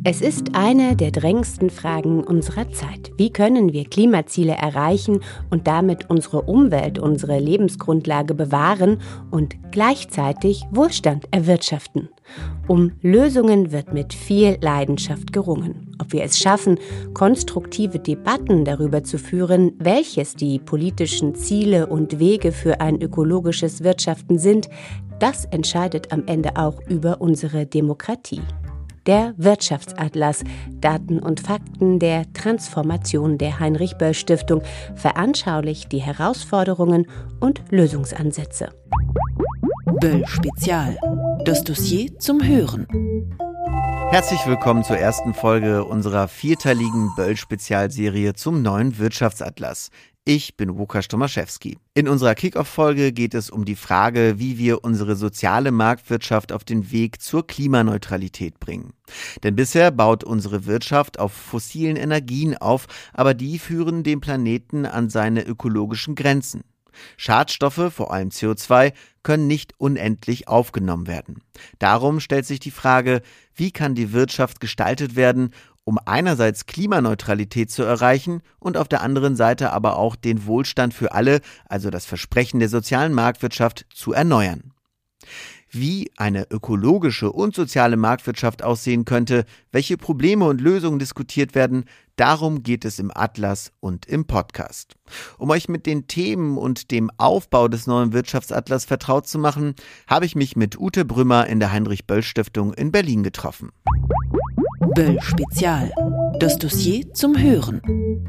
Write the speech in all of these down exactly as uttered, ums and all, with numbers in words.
Es ist eine der drängendsten Fragen unserer Zeit. Wie können wir Klimaziele erreichen und damit unsere Umwelt, unsere Lebensgrundlage bewahren und gleichzeitig Wohlstand erwirtschaften? Um Lösungen wird mit viel Leidenschaft gerungen. Ob wir es schaffen, konstruktive Debatten darüber zu führen, welches die politischen Ziele und Wege für ein ökologisches Wirtschaften sind, das entscheidet am Ende auch über unsere Demokratie. Der Wirtschaftsatlas, Daten und Fakten der Transformation der Heinrich-Böll-Stiftung veranschaulicht die Herausforderungen und Lösungsansätze. Böll Spezial. Das Dossier zum Hören. Herzlich willkommen zur ersten Folge unserer vierteiligen Böll-Spezialserie zum neuen Wirtschaftsatlas. Ich bin Łukasz Tomaszewski. In unserer Kick-Off-Folge geht es um die Frage, wie wir unsere soziale Marktwirtschaft auf den Weg zur Klimaneutralität bringen. Denn bisher baut unsere Wirtschaft auf fossilen Energien auf, aber die führen den Planeten an seine ökologischen Grenzen. Schadstoffe, vor allem C O zwei, können nicht unendlich aufgenommen werden. Darum stellt sich die Frage, wie kann die Wirtschaft gestaltet werden, um einerseits Klimaneutralität zu erreichen und auf der anderen Seite aber auch den Wohlstand für alle, also das Versprechen der sozialen Marktwirtschaft, zu erneuern. Wie eine ökologische und soziale Marktwirtschaft aussehen könnte, welche Probleme und Lösungen diskutiert werden, darum geht es im Atlas und im Podcast. Um euch mit den Themen und dem Aufbau des neuen Wirtschaftsatlas vertraut zu machen, habe ich mich mit Ute Brümmer in der Heinrich-Böll-Stiftung in Berlin getroffen. Böll Spezial. Das Dossier zum Hören.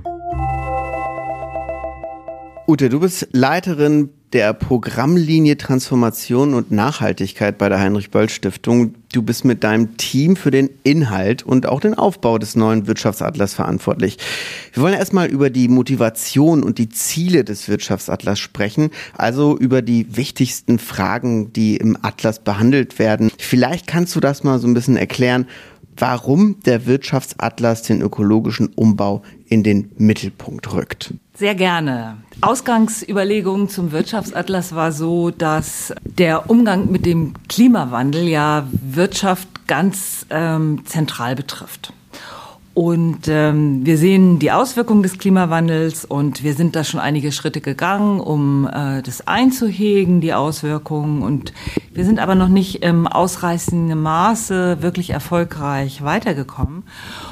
Ute, du bist Leiterin der Programmlinie Transformation und Nachhaltigkeit bei der Heinrich-Böll-Stiftung. Du bist mit deinem Team für den Inhalt und auch den Aufbau des neuen Wirtschaftsatlas verantwortlich. Wir wollen erstmal über die Motivation und die Ziele des Wirtschaftsatlas sprechen, also über die wichtigsten Fragen, die im Atlas behandelt werden. Vielleicht kannst du das mal so ein bisschen erklären, warum der Wirtschaftsatlas den ökologischen Umbau in den Mittelpunkt rückt. Sehr gerne. Ausgangsüberlegungen zum Wirtschaftsatlas war so, dass der Umgang mit dem Klimawandel ja Wirtschaft ganz ähm, zentral betrifft. Und ähm, wir sehen die Auswirkungen des Klimawandels und wir sind da schon einige Schritte gegangen, um äh, das einzuhegen, die Auswirkungen. Und wir sind aber noch nicht im ausreißenden Maße wirklich erfolgreich weitergekommen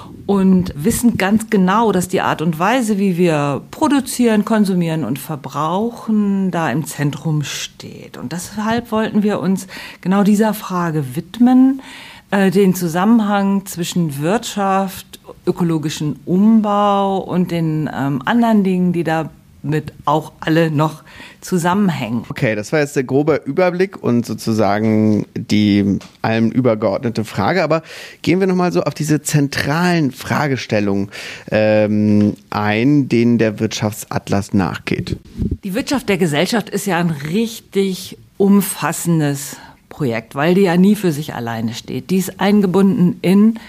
und wissen ganz genau, dass die Art und Weise, wie wir produzieren, konsumieren und verbrauchen, da im Zentrum steht. Und deshalb wollten wir uns genau dieser Frage widmen, äh, den Zusammenhang zwischen Wirtschaft, ökologischen Umbau und den ähm, anderen Dingen, die damit auch alle noch zusammenhängen. Okay, das war jetzt der grobe Überblick und sozusagen die allem übergeordnete Frage. Aber gehen wir nochmal so auf diese zentralen Fragestellungen ähm, ein, denen der Wirtschaftsatlas nachgeht. Die Wirtschaft der Gesellschaft ist ja ein richtig umfassendes Projekt, weil die ja nie für sich alleine steht. Die ist eingebunden in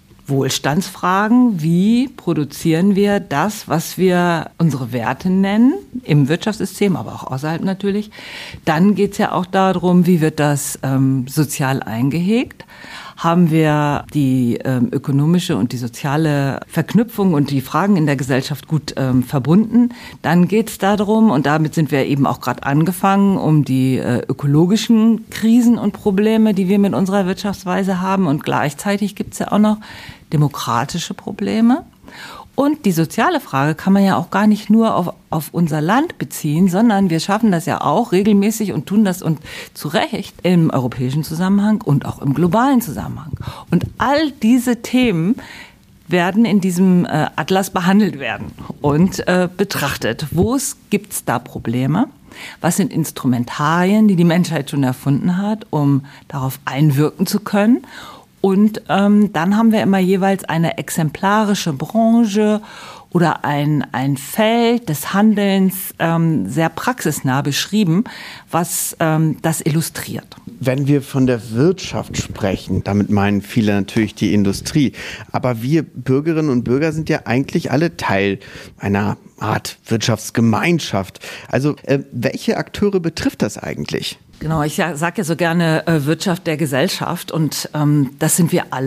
Wohlstandsfragen, wie produzieren wir das, was wir unsere Werte nennen, im Wirtschaftssystem, aber auch außerhalb natürlich. Dann geht es ja auch darum, wie wird das ähm, sozial eingehegt. Haben wir die ähm, ökonomische und die soziale Verknüpfung und die Fragen in der Gesellschaft gut ähm, verbunden. Dann geht es darum, und damit sind wir eben auch gerade angefangen, um die äh, ökologischen Krisen und Probleme, die wir mit unserer Wirtschaftsweise haben. Und gleichzeitig gibt es ja auch noch demokratische Probleme. Und die soziale Frage kann man ja auch gar nicht nur auf, auf unser Land beziehen, sondern wir schaffen das ja auch regelmäßig und tun das und zu Recht im europäischen Zusammenhang und auch im globalen Zusammenhang. Und all diese Themen werden in diesem äh, Atlas behandelt werden und äh, betrachtet. Wo gibt es da Probleme? Was sind Instrumentarien, die die Menschheit schon erfunden hat, um darauf einwirken zu können? Und ähm, dann haben wir immer jeweils eine exemplarische Branche oder ein, ein Feld des Handelns ähm, sehr praxisnah beschrieben, was ähm, das illustriert. Wenn wir von der Wirtschaft sprechen, damit meinen viele natürlich die Industrie, aber wir Bürgerinnen und Bürger sind ja eigentlich alle Teil einer Art Wirtschaftsgemeinschaft. Also äh, welche Akteure betrifft das eigentlich? Genau, ich sage ja so gerne äh, Wirtschaft der Gesellschaft und ähm, das sind wir alle.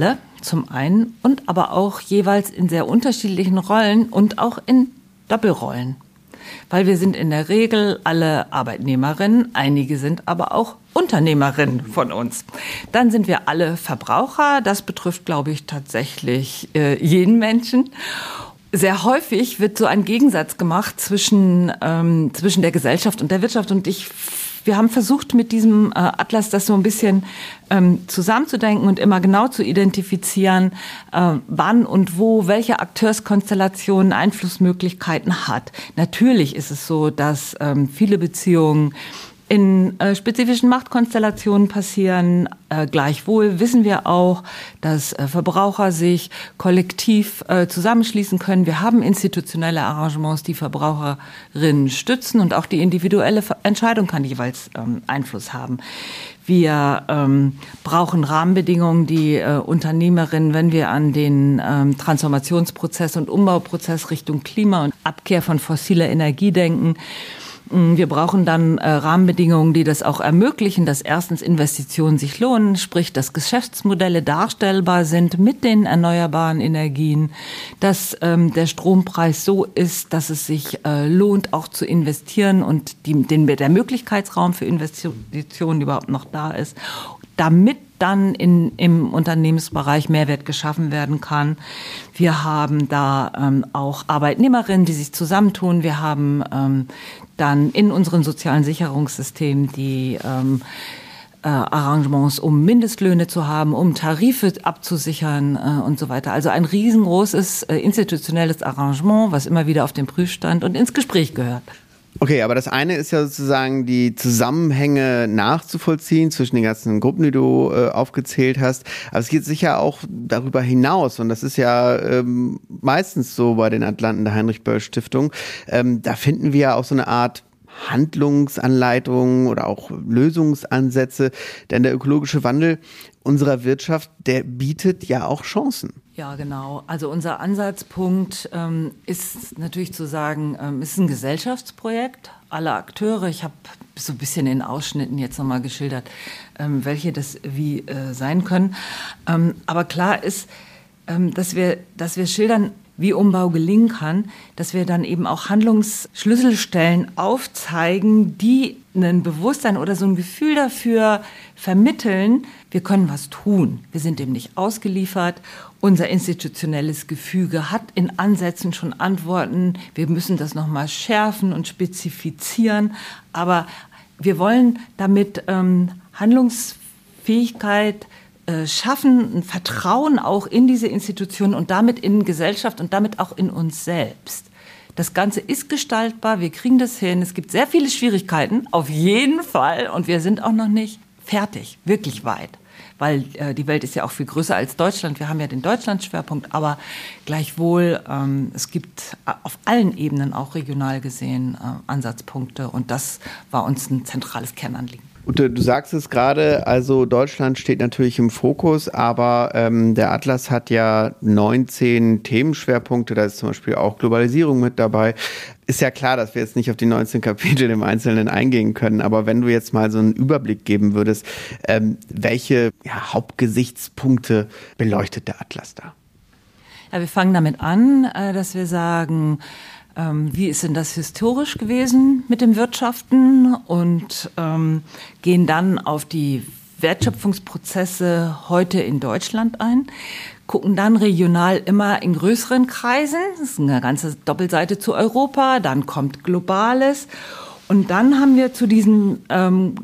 zum einen und aber auch jeweils in sehr unterschiedlichen Rollen und auch in Doppelrollen. Weil wir sind in der Regel alle Arbeitnehmerinnen, einige sind aber auch Unternehmerinnen von uns. Dann sind wir alle Verbraucher, das betrifft, glaube ich, tatsächlich äh, jeden Menschen. Sehr häufig wird so ein Gegensatz gemacht zwischen, ähm, zwischen der Gesellschaft und der Wirtschaft und ich Wir haben versucht, mit diesem äh, Atlas das so ein bisschen ähm, zusammenzudenken und immer genau zu identifizieren, äh, wann und wo welche Akteurskonstellationen Einflussmöglichkeiten hat. Natürlich ist es so, dass ähm, viele Beziehungen in äh, spezifischen Machtkonstellationen passieren. Äh, gleichwohl wissen wir auch, dass äh, Verbraucher sich kollektiv äh, zusammenschließen können. Wir haben institutionelle Arrangements, die Verbraucherinnen stützen und auch die individuelle Entscheidung kann jeweils ähm, Einfluss haben. Wir ähm, brauchen Rahmenbedingungen, die äh, Unternehmerinnen, wenn wir an den ähm, Transformationsprozess und Umbauprozess Richtung Klima und Abkehr von fossiler Energie denken. Wir brauchen dann äh, Rahmenbedingungen, die das auch ermöglichen, dass erstens Investitionen sich lohnen, sprich, dass Geschäftsmodelle darstellbar sind mit den erneuerbaren Energien, dass ähm, der Strompreis so ist, dass es sich äh, lohnt, auch zu investieren und die, den, der Möglichkeitsraum für Investitionen überhaupt noch da ist, damit dann in, im Unternehmensbereich Mehrwert geschaffen werden kann. Wir haben da ähm, auch Arbeitnehmerinnen, die sich zusammentun. Wir haben ähm, dann in unseren sozialen Sicherungssystemen die ähm, äh, Arrangements, um Mindestlöhne zu haben, um Tarife abzusichern äh, und so weiter. Also ein riesengroßes äh, institutionelles Arrangement, was immer wieder auf den Prüfstand und ins Gespräch gehört. Okay, aber das eine ist ja sozusagen die Zusammenhänge nachzuvollziehen zwischen den ganzen Gruppen, die du äh, aufgezählt hast. Aber es geht sicher auch darüber hinaus und das ist ja ähm, meistens so bei den Atlanten der Heinrich-Böll-Stiftung. Ähm, da finden wir ja auch so eine Art Handlungsanleitungen oder auch Lösungsansätze, denn der ökologische Wandel unserer Wirtschaft, der bietet ja auch Chancen. Ja, genau. Also unser Ansatzpunkt ähm, ist natürlich zu sagen, ähm, es ist ein Gesellschaftsprojekt. Alle Akteure, ich habe so ein bisschen in Ausschnitten jetzt nochmal geschildert, ähm, welche das wie äh, sein können. Ähm, aber klar ist, ähm, dass wir, dass wir schildern, wie Umbau gelingen kann, dass wir dann eben auch Handlungsschlüsselstellen aufzeigen, die ein Bewusstsein oder so ein Gefühl dafür vermitteln, wir können was tun. Wir sind dem nicht ausgeliefert. Unser institutionelles Gefüge hat in Ansätzen schon Antworten. Wir müssen das nochmal schärfen und spezifizieren. Aber wir wollen damit ähm, Handlungsfähigkeit schaffen, ein Vertrauen auch in diese Institutionen und damit in Gesellschaft und damit auch in uns selbst. Das Ganze ist gestaltbar, wir kriegen das hin. Es gibt sehr viele Schwierigkeiten, auf jeden Fall. Und wir sind auch noch nicht fertig, wirklich weit. Weil äh, die Welt ist ja auch viel größer als Deutschland. Wir haben ja den Deutschland-Schwerpunkt, aber gleichwohl, ähm, es gibt auf allen Ebenen, auch regional gesehen, äh, Ansatzpunkte. Und das war uns ein zentrales Kernanliegen. Ute, du sagst es gerade, also Deutschland steht natürlich im Fokus, aber ähm, der Atlas hat ja neunzehn Themenschwerpunkte, da ist zum Beispiel auch Globalisierung mit dabei. Ist ja klar, dass wir jetzt nicht auf die neunzehn Kapitel im Einzelnen eingehen können, aber wenn du jetzt mal so einen Überblick geben würdest, ähm, welche ja, Hauptgesichtspunkte beleuchtet der Atlas da? Ja, wir fangen damit an, dass wir sagen, wie ist denn das historisch gewesen mit dem Wirtschaften und ähm, gehen dann auf die Wertschöpfungsprozesse heute in Deutschland ein, gucken dann regional immer in größeren Kreisen, das ist eine ganze Doppelseite zu Europa, dann kommt Globales und dann haben wir zu diesen ähm,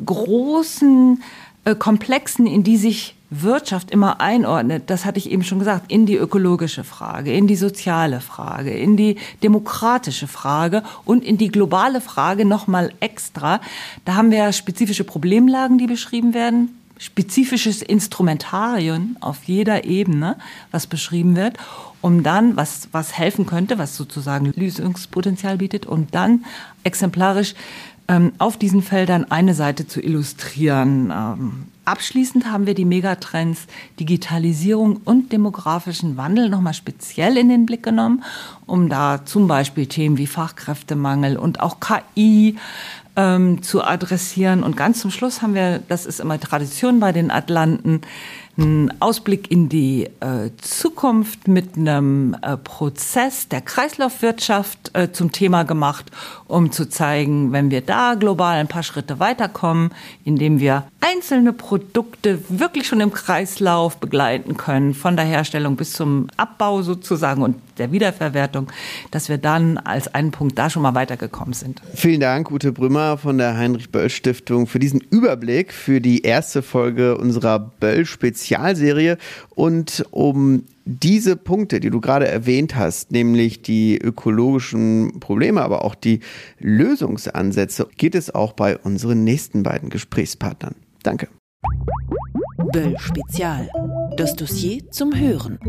großen äh, Komplexen, in die sich Wirtschaft immer einordnet, das hatte ich eben schon gesagt, in die ökologische Frage, in die soziale Frage, in die demokratische Frage und in die globale Frage nochmal extra. Da haben wir spezifische Problemlagen, die beschrieben werden, spezifisches Instrumentarium auf jeder Ebene, was beschrieben wird, um dann, was, was helfen könnte, was sozusagen Lösungspotenzial bietet, und dann exemplarisch ähm, auf diesen Feldern eine Seite zu illustrieren, ähm, abschließend haben wir die Megatrends Digitalisierung und demografischen Wandel nochmal speziell in den Blick genommen, um da zum Beispiel Themen wie Fachkräftemangel und auch K I ähm, zu adressieren. Und ganz zum Schluss haben wir, das ist immer Tradition bei den Atlanten, einen Ausblick in die äh, Zukunft mit einem äh, Prozess der Kreislaufwirtschaft äh, zum Thema gemacht, um zu zeigen, wenn wir da global ein paar Schritte weiterkommen, indem wir einzelne Produkte wirklich schon im Kreislauf begleiten können, von der Herstellung bis zum Abbau sozusagen und der Wiederverwertung, dass wir dann als einen Punkt da schon mal weitergekommen sind. Vielen Dank, Ute Brümmer von der Heinrich-Böll-Stiftung, für diesen Überblick für die erste Folge unserer Böll-Spezialserie. Und um diese Punkte, die du gerade erwähnt hast, nämlich die ökologischen Probleme, aber auch die Lösungsansätze, geht es auch bei unseren nächsten beiden Gesprächspartnern. Danke. Böll Spezial. Das Dossier zum Hören.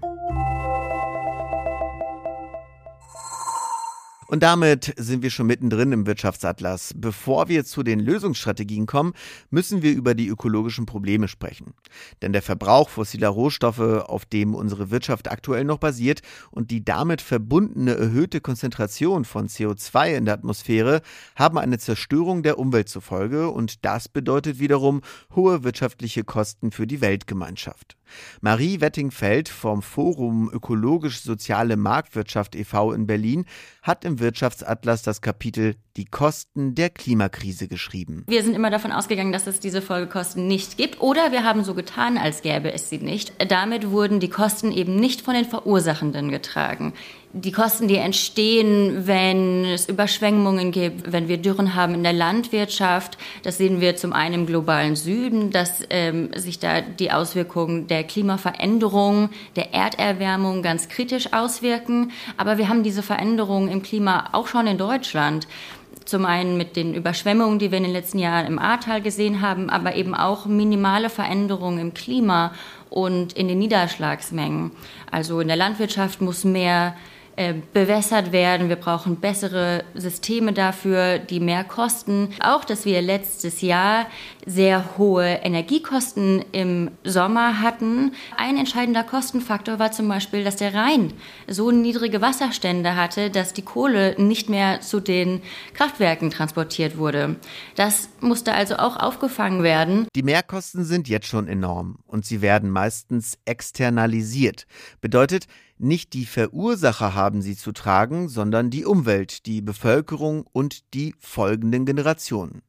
Und damit sind wir schon mittendrin im Wirtschaftsatlas. Bevor wir zu den Lösungsstrategien kommen, müssen wir über die ökologischen Probleme sprechen. Denn der Verbrauch fossiler Rohstoffe, auf dem unsere Wirtschaft aktuell noch basiert, und die damit verbundene erhöhte Konzentration von C O zwei in der Atmosphäre haben eine Zerstörung der Umwelt zur Folge, und das bedeutet wiederum hohe wirtschaftliche Kosten für die Weltgemeinschaft. Marie Wettingfeld vom Forum Ökologisch-Soziale Marktwirtschaft e V in Berlin hat im Wirtschaftsatlas das Kapitel Die Kosten der Klimakrise geschrieben. Wir sind immer davon ausgegangen, dass es diese Folgekosten nicht gibt, oder wir haben so getan, als gäbe es sie nicht. Damit wurden die Kosten eben nicht von den Verursachenden getragen. Die Kosten, die entstehen, wenn es Überschwemmungen gibt, wenn wir Dürren haben in der Landwirtschaft, das sehen wir zum einen im globalen Süden, dass ähm, sich da die Auswirkungen der Klimaveränderung, der Erderwärmung ganz kritisch auswirken. Aber wir haben diese Veränderungen im Klima auch schon in Deutschland. Zum einen mit den Überschwemmungen, die wir in den letzten Jahren im Ahrtal gesehen haben, aber eben auch minimale Veränderungen im Klima und in den Niederschlagsmengen. Also in der Landwirtschaft muss mehr äh, bewässert werden. Wir brauchen bessere Systeme dafür, die mehr kosten. Auch, dass wir letztes Jahr sehr hohe Energiekosten im Sommer hatten. Ein entscheidender Kostenfaktor war zum Beispiel, dass der Rhein so niedrige Wasserstände hatte, dass die Kohle nicht mehr zu den Kraftwerken transportiert wurde. Das musste also auch aufgefangen werden. Die Mehrkosten sind jetzt schon enorm und sie werden meistens externalisiert. Bedeutet, nicht die Verursacher haben sie zu tragen, sondern die Umwelt, die Bevölkerung und die folgenden Generationen.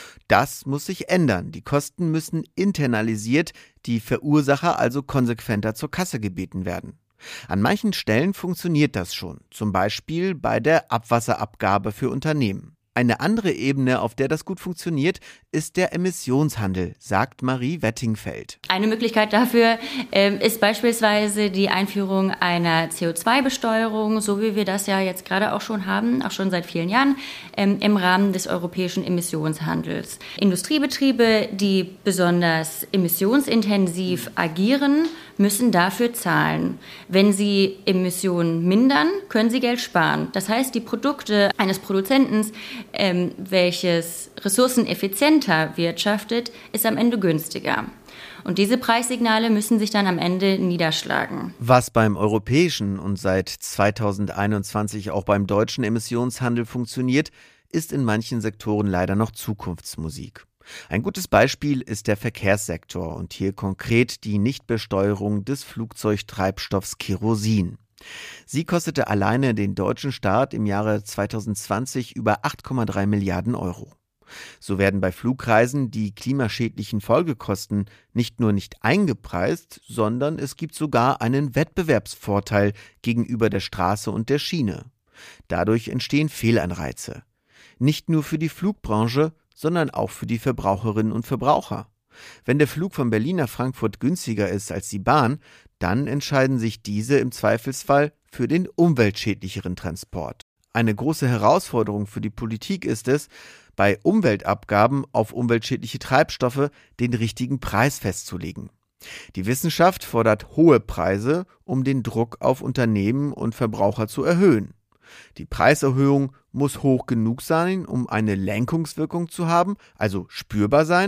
Das muss sich ändern. Die Kosten müssen internalisiert, die Verursacher also konsequenter zur Kasse gebeten werden. An manchen Stellen funktioniert das schon, zum Beispiel bei der Abwasserabgabe für Unternehmen. Eine andere Ebene, auf der das gut funktioniert, ist der Emissionshandel, sagt Marie Wettingfeld. Eine Möglichkeit dafür äh, ist beispielsweise die Einführung einer C O zwei Besteuerung, so wie wir das ja jetzt gerade auch schon haben, auch schon seit vielen Jahren, ähm, im Rahmen des europäischen Emissionshandels. Industriebetriebe, die besonders emissionsintensiv agieren, müssen dafür zahlen. Wenn sie Emissionen mindern, können sie Geld sparen. Das heißt, die Produkte eines Produzenten, ähm, welches ressourceneffizienter wirtschaftet, ist am Ende günstiger. Und diese Preissignale müssen sich dann am Ende niederschlagen. Was beim europäischen und seit zweitausendeinundzwanzig auch beim deutschen Emissionshandel funktioniert, ist in manchen Sektoren leider noch Zukunftsmusik. Ein gutes Beispiel ist der Verkehrssektor und hier konkret die Nichtbesteuerung des Flugzeugtreibstoffs Kerosin. Sie kostete alleine den deutschen Staat im Jahre zweitausendzwanzig über acht Komma drei Milliarden Euro. So werden bei Flugreisen die klimaschädlichen Folgekosten nicht nur nicht eingepreist, sondern es gibt sogar einen Wettbewerbsvorteil gegenüber der Straße und der Schiene. Dadurch entstehen Fehlanreize. Nicht nur für die Flugbranche, sondern auch für die Verbraucherinnen und Verbraucher. Wenn der Flug von Berlin nach Frankfurt günstiger ist als die Bahn, dann entscheiden sich diese im Zweifelsfall für den umweltschädlicheren Transport. Eine große Herausforderung für die Politik ist es, bei Umweltabgaben auf umweltschädliche Treibstoffe den richtigen Preis festzulegen. Die Wissenschaft fordert hohe Preise, um den Druck auf Unternehmen und Verbraucher zu erhöhen. Die Preiserhöhung muss hoch genug sein, um eine Lenkungswirkung zu haben, also spürbar sein,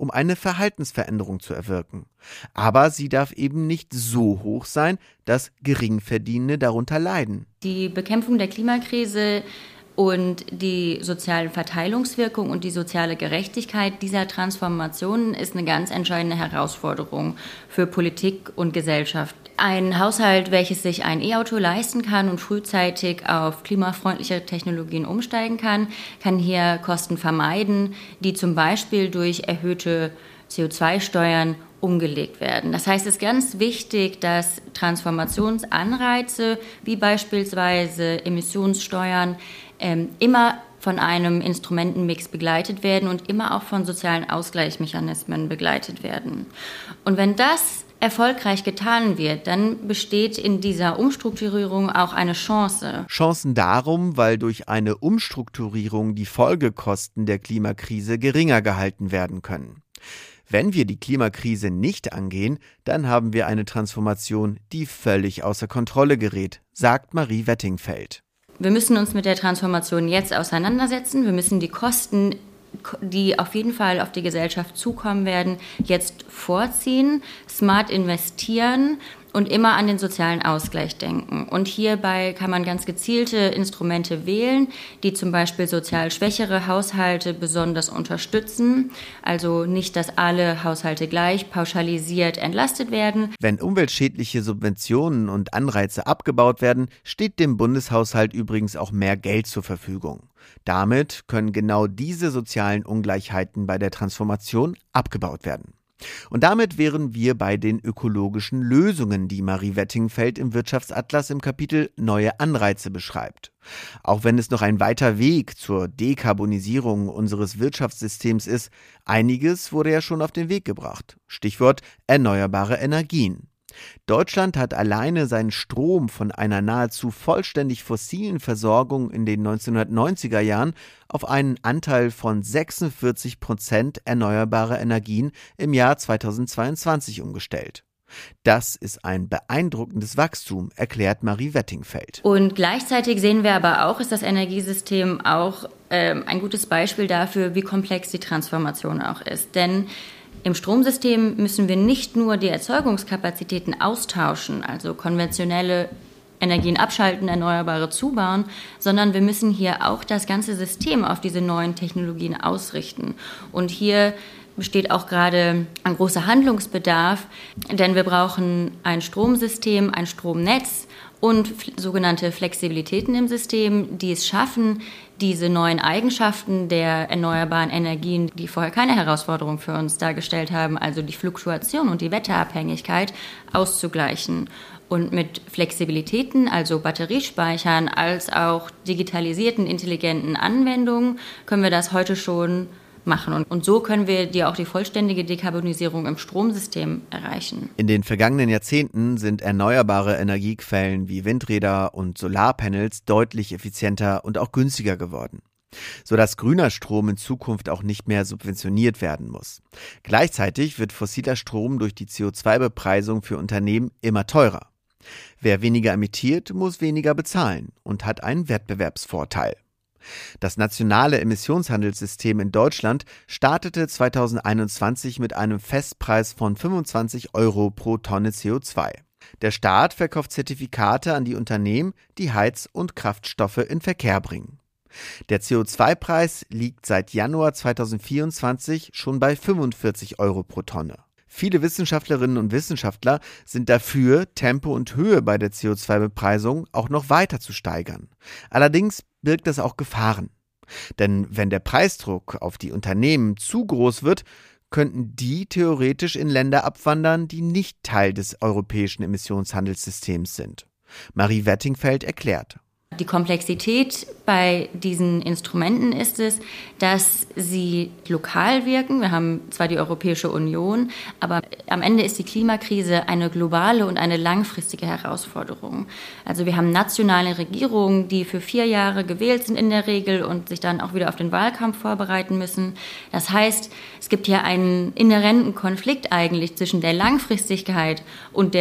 um eine Verhaltensveränderung zu erwirken. Aber sie darf eben nicht so hoch sein, dass Geringverdienende darunter leiden. Die Bekämpfung der Klimakrise und die soziale Verteilungswirkung und die soziale Gerechtigkeit dieser Transformationen ist eine ganz entscheidende Herausforderung für Politik und Gesellschaft. Ein Haushalt, welches sich ein E-Auto leisten kann und frühzeitig auf klimafreundliche Technologien umsteigen kann, kann hier Kosten vermeiden, die zum Beispiel durch erhöhte C O zwei Steuern umgelegt werden. Das heißt, es ist ganz wichtig, dass Transformationsanreize wie beispielsweise Emissionssteuern ähm, immer von einem Instrumentenmix begleitet werden und immer auch von sozialen Ausgleichsmechanismen begleitet werden. Und wenn das erfolgreich getan wird, dann besteht in dieser Umstrukturierung auch eine Chance. Chancen darum, weil durch eine Umstrukturierung die Folgekosten der Klimakrise geringer gehalten werden können. Wenn wir die Klimakrise nicht angehen, dann haben wir eine Transformation, die völlig außer Kontrolle gerät, sagt Marie Wettingfeld. Wir müssen uns mit der Transformation jetzt auseinandersetzen. Wir müssen die Kosten, die auf jeden Fall auf die Gesellschaft zukommen werden, jetzt vorziehen, smart investieren und immer an den sozialen Ausgleich denken. Und hierbei kann man ganz gezielte Instrumente wählen, die zum Beispiel sozial schwächere Haushalte besonders unterstützen. Also nicht, dass alle Haushalte gleich pauschalisiert entlastet werden. Wenn umweltschädliche Subventionen und Anreize abgebaut werden, steht dem Bundeshaushalt übrigens auch mehr Geld zur Verfügung. Damit können genau diese sozialen Ungleichheiten bei der Transformation abgebaut werden. Und damit wären wir bei den ökologischen Lösungen, die Marie Wettingfeld im Wirtschaftsatlas im Kapitel Neue Anreize beschreibt. Auch wenn es noch ein weiter Weg zur Dekarbonisierung unseres Wirtschaftssystems ist, einiges wurde ja schon auf den Weg gebracht. Stichwort erneuerbare Energien. Deutschland hat alleine seinen Strom von einer nahezu vollständig fossilen Versorgung in den neunzehnhundertneunziger Jahren auf einen Anteil von sechsundvierzig Prozent erneuerbare Energien im Jahr zweitausendzweiundzwanzig umgestellt. Das ist ein beeindruckendes Wachstum, erklärt Marie Wettingfeld. Und gleichzeitig sehen wir aber auch, ist das Energiesystem auch äh, ein gutes Beispiel dafür, wie komplex die Transformation auch ist. Denn im Stromsystem müssen wir nicht nur die Erzeugungskapazitäten austauschen, also konventionelle Energien abschalten, erneuerbare zubauen, sondern wir müssen hier auch das ganze System auf diese neuen Technologien ausrichten. Und hier besteht auch gerade ein großer Handlungsbedarf, denn wir brauchen ein Stromsystem, ein Stromnetz und sogenannte Flexibilitäten im System, die es schaffen, diese neuen Eigenschaften der erneuerbaren Energien, die vorher keine Herausforderung für uns dargestellt haben, also die Fluktuation und die Wetterabhängigkeit, auszugleichen. Und mit Flexibilitäten, also Batteriespeichern, als auch digitalisierten, intelligenten Anwendungen, können wir das heute schon machen. Und so können wir die auch die vollständige Dekarbonisierung im Stromsystem erreichen. In den vergangenen Jahrzehnten sind erneuerbare Energiequellen wie Windräder und Solarpanels deutlich effizienter und auch günstiger geworden, sodass grüner Strom in Zukunft auch nicht mehr subventioniert werden muss. Gleichzeitig wird fossiler Strom durch die C O zwei Bepreisung für Unternehmen immer teurer. Wer weniger emittiert, muss weniger bezahlen und hat einen Wettbewerbsvorteil. Das nationale Emissionshandelssystem in Deutschland startete zweitausendeinundzwanzig mit einem Festpreis von fünfundzwanzig Euro pro Tonne C O zwei. Der Staat verkauft Zertifikate an die Unternehmen, die Heiz- und Kraftstoffe in Verkehr bringen. Der C O zwei Preis liegt seit Januar zweitausendvierundzwanzig schon bei fünfundvierzig Euro pro Tonne. Viele Wissenschaftlerinnen und Wissenschaftler sind dafür, Tempo und Höhe bei der C O zwei Bepreisung auch noch weiter zu steigern. Allerdings birgt das auch Gefahren. Denn wenn der Preisdruck auf die Unternehmen zu groß wird, könnten die theoretisch in Länder abwandern, die nicht Teil des europäischen Emissionshandelssystems sind. Marie Wettingfeld erklärt. Die Komplexität bei diesen Instrumenten ist es, dass sie lokal wirken. Wir haben zwar die Europäische Union, aber am Ende ist die Klimakrise eine globale und eine langfristige Herausforderung. Also wir haben nationale Regierungen, die für vier Jahre gewählt sind in der Regel und sich dann auch wieder auf den Wahlkampf vorbereiten müssen. Das heißt, es gibt hier einen inhärenten Konflikt eigentlich zwischen der Langfristigkeit und der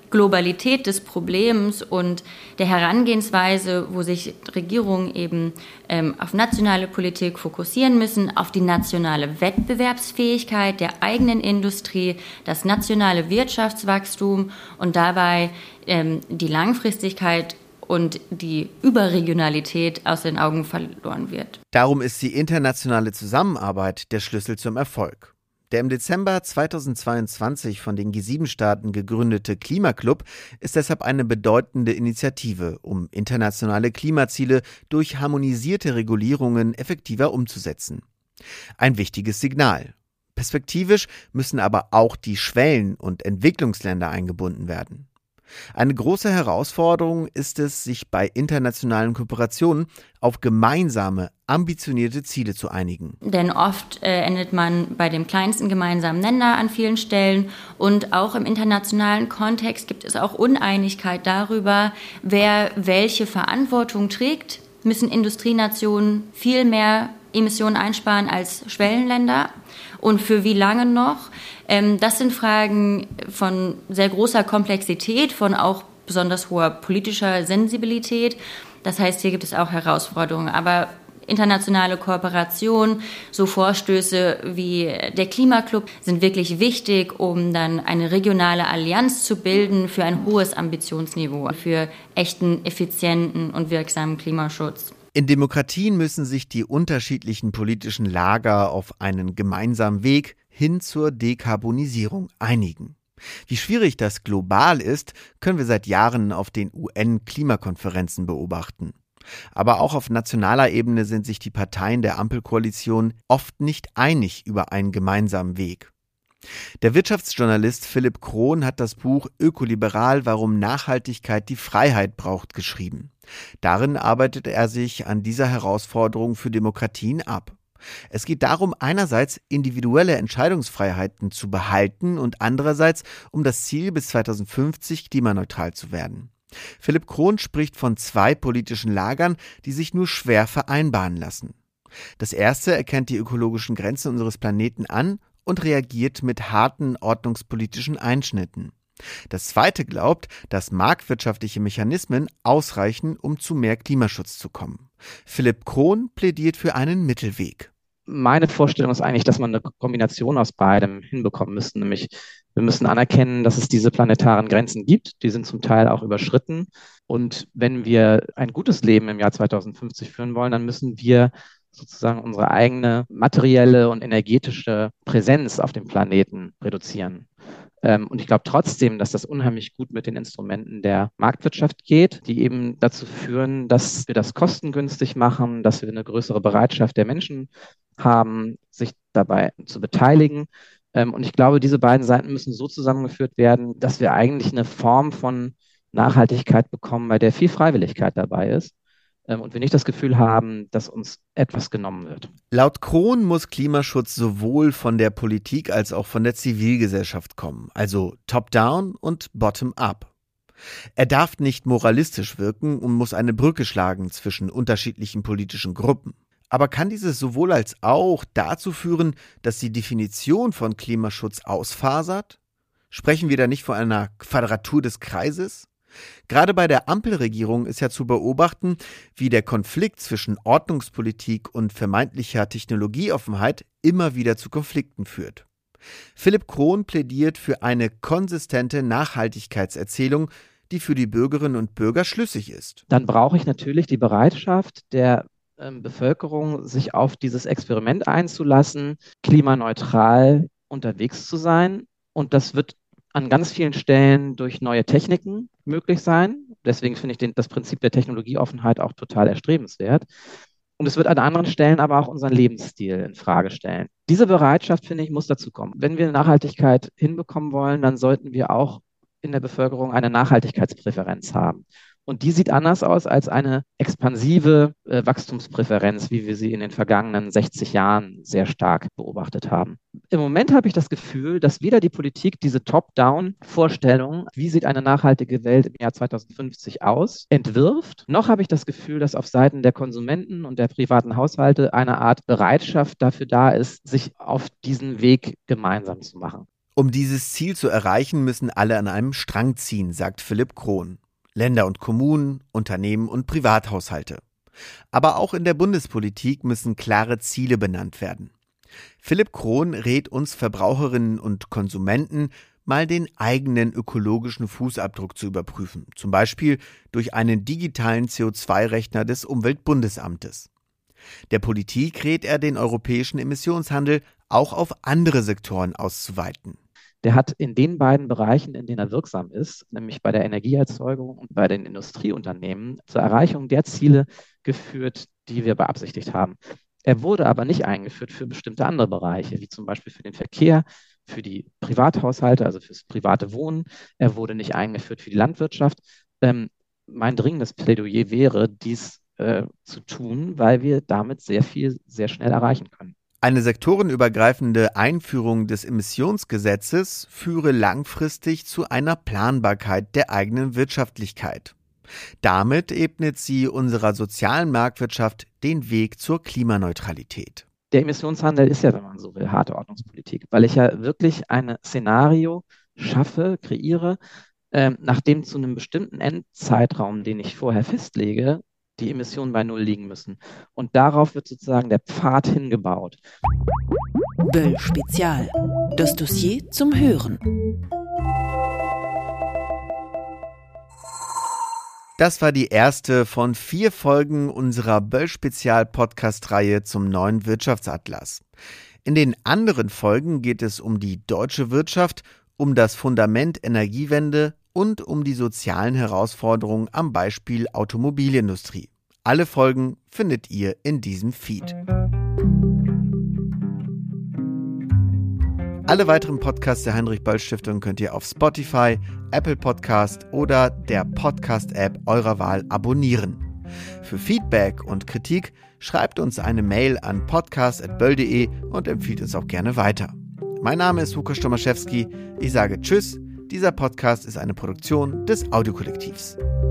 Globalität des Problems und der Herangehensweise, wo sich Regierungen eben ähm, auf nationale Politik fokussieren müssen, auf die nationale Wettbewerbsfähigkeit der eigenen Industrie, das nationale Wirtschaftswachstum und dabei ähm, die Langfristigkeit und die Überregionalität aus den Augen verloren wird. Darum ist die internationale Zusammenarbeit der Schlüssel zum Erfolg. Der im Dezember zweitausendzweiundzwanzig von den G sieben Staaten gegründete Klimaclub ist deshalb eine bedeutende Initiative, um internationale Klimaziele durch harmonisierte Regulierungen effektiver umzusetzen. Ein wichtiges Signal. Perspektivisch müssen aber auch die Schwellen- und Entwicklungsländer eingebunden werden. Eine große Herausforderung ist es, sich bei internationalen Kooperationen auf gemeinsame, ambitionierte Ziele zu einigen. Denn oft äh, endet man bei dem kleinsten gemeinsamen Nenner an vielen Stellen und auch im internationalen Kontext gibt es auch Uneinigkeit darüber, wer welche Verantwortung trägt. Müssen Industrienationen viel mehr Emissionen einsparen als Schwellenländer? Und für wie lange noch? Ähm, das sind Fragen von sehr großer Komplexität, von auch besonders hoher politischer Sensibilität. Das heißt, hier gibt es auch Herausforderungen. Aber internationale Kooperation, so Vorstöße wie der Klimaclub sind wirklich wichtig, um dann eine regionale Allianz zu bilden für ein hohes Ambitionsniveau, für echten, effizienten und wirksamen Klimaschutz. In Demokratien müssen sich die unterschiedlichen politischen Lager auf einen gemeinsamen Weg hin zur Dekarbonisierung einigen. Wie schwierig das global ist, können wir seit Jahren auf den U N-Klimakonferenzen beobachten. Aber auch auf nationaler Ebene sind sich die Parteien der Ampelkoalition oft nicht einig über einen gemeinsamen Weg. Der Wirtschaftsjournalist Philipp Krohn hat das Buch Ökoliberal, warum Nachhaltigkeit die Freiheit braucht, geschrieben. Darin arbeitet er sich an dieser Herausforderung für Demokratien ab. Es geht darum, einerseits individuelle Entscheidungsfreiheiten zu behalten und andererseits um das Ziel, bis zweitausendfünfzig klimaneutral zu werden. Philipp Krohn spricht von zwei politischen Lagern, die sich nur schwer vereinbaren lassen. Das erste erkennt die ökologischen Grenzen unseres Planeten an und reagiert mit harten ordnungspolitischen Einschnitten. Das zweite glaubt, dass marktwirtschaftliche Mechanismen ausreichen, um zu mehr Klimaschutz zu kommen. Philipp Krohn plädiert für einen Mittelweg. Meine Vorstellung ist eigentlich, dass man eine Kombination aus beidem hinbekommen müsste. Nämlich, wir müssen anerkennen, dass es diese planetaren Grenzen gibt. Die sind zum Teil auch überschritten. Und wenn wir ein gutes Leben im Jahr zweitausendfünfzig führen wollen, dann müssen wir sozusagen unsere eigene materielle und energetische Präsenz auf dem Planeten reduzieren. Und ich glaube trotzdem, dass das unheimlich gut mit den Instrumenten der Marktwirtschaft geht, die eben dazu führen, dass wir das kostengünstig machen, dass wir eine größere Bereitschaft der Menschen haben, sich dabei zu beteiligen. Und ich glaube, diese beiden Seiten müssen so zusammengeführt werden, dass wir eigentlich eine Form von Nachhaltigkeit bekommen, bei der viel Freiwilligkeit dabei ist. Und wir nicht das Gefühl haben, dass uns etwas genommen wird. Laut Krohn muss Klimaschutz sowohl von der Politik als auch von der Zivilgesellschaft kommen, also top-down und bottom-up. Er darf nicht moralistisch wirken und muss eine Brücke schlagen zwischen unterschiedlichen politischen Gruppen. Aber kann dieses sowohl als auch dazu führen, dass die Definition von Klimaschutz ausfasert? Sprechen wir da nicht von einer Quadratur des Kreises? Gerade bei der Ampelregierung ist ja zu beobachten, wie der Konflikt zwischen Ordnungspolitik und vermeintlicher Technologieoffenheit immer wieder zu Konflikten führt. Philipp Krohn plädiert für eine konsistente Nachhaltigkeitserzählung, die für die Bürgerinnen und Bürger schlüssig ist. Dann brauche ich natürlich die Bereitschaft der ähm, Bevölkerung, sich auf dieses Experiment einzulassen, klimaneutral unterwegs zu sein. Und das wird an ganz vielen Stellen durch neue Techniken möglich sein. Deswegen finde ich den, das Prinzip der Technologieoffenheit auch total erstrebenswert. Und es wird an anderen Stellen aber auch unseren Lebensstil in Frage stellen. Diese Bereitschaft, finde ich, muss dazu kommen. Wenn wir Nachhaltigkeit hinbekommen wollen, dann sollten wir auch in der Bevölkerung eine Nachhaltigkeitspräferenz haben. Und die sieht anders aus als eine expansive äh, Wachstumspräferenz, wie wir sie in den vergangenen sechzig Jahren sehr stark beobachtet haben. Im Moment habe ich das Gefühl, dass weder die Politik diese Top-Down-Vorstellung, wie sieht eine nachhaltige Welt im Jahr zweitausendfünfzig aus, entwirft, noch habe ich das Gefühl, dass auf Seiten der Konsumenten und der privaten Haushalte eine Art Bereitschaft dafür da ist, sich auf diesen Weg gemeinsam zu machen. Um dieses Ziel zu erreichen, müssen alle an einem Strang ziehen, sagt Philipp Krohn. Länder und Kommunen, Unternehmen und Privathaushalte. Aber auch in der Bundespolitik müssen klare Ziele benannt werden. Philipp Krohn rät uns Verbraucherinnen und Konsumenten, mal den eigenen ökologischen Fußabdruck zu überprüfen, zum Beispiel durch einen digitalen C O zwei Rechner des Umweltbundesamtes. Der Politik rät er, den europäischen Emissionshandel auch auf andere Sektoren auszuweiten. Der hat in den beiden Bereichen, in denen er wirksam ist, nämlich bei der Energieerzeugung und bei den Industrieunternehmen, zur Erreichung der Ziele geführt, die wir beabsichtigt haben. Er wurde aber nicht eingeführt für bestimmte andere Bereiche, wie zum Beispiel für den Verkehr, für die Privathaushalte, also fürs private Wohnen. Er wurde nicht eingeführt für die Landwirtschaft. Ähm, mein dringendes Plädoyer wäre, dies äh, zu tun, weil wir damit sehr viel, sehr schnell erreichen können. Eine sektorenübergreifende Einführung des Emissionsgesetzes führe langfristig zu einer Planbarkeit der eigenen Wirtschaftlichkeit. Damit ebnet sie unserer sozialen Marktwirtschaft den Weg zur Klimaneutralität. Der Emissionshandel ist ja, wenn man so will, harte Ordnungspolitik, weil ich ja wirklich ein Szenario schaffe, kreiere, äh, nachdem zu einem bestimmten Endzeitraum, den ich vorher festlege, die Emissionen bei Null liegen müssen. Und darauf wird sozusagen der Pfad hingebaut. Böll Spezial. Das Dossier zum Hören. Das war die erste von vier Folgen unserer Böll-Spezial-Podcast-Reihe zum neuen Wirtschaftsatlas. In den anderen Folgen geht es um die deutsche Wirtschaft, um das Fundament Energiewende und um die sozialen Herausforderungen am Beispiel Automobilindustrie. Alle Folgen findet ihr in diesem Feed. Alle weiteren Podcasts der Heinrich-Böll-Stiftung könnt ihr auf Spotify, Apple Podcast oder der Podcast-App eurer Wahl abonnieren. Für Feedback und Kritik schreibt uns eine Mail an podcast at böll punkt de und empfiehlt uns auch gerne weiter. Mein Name ist Łukasz Tomaszewski. Ich sage Tschüss. Dieser Podcast ist eine Produktion des Audiokollektivs.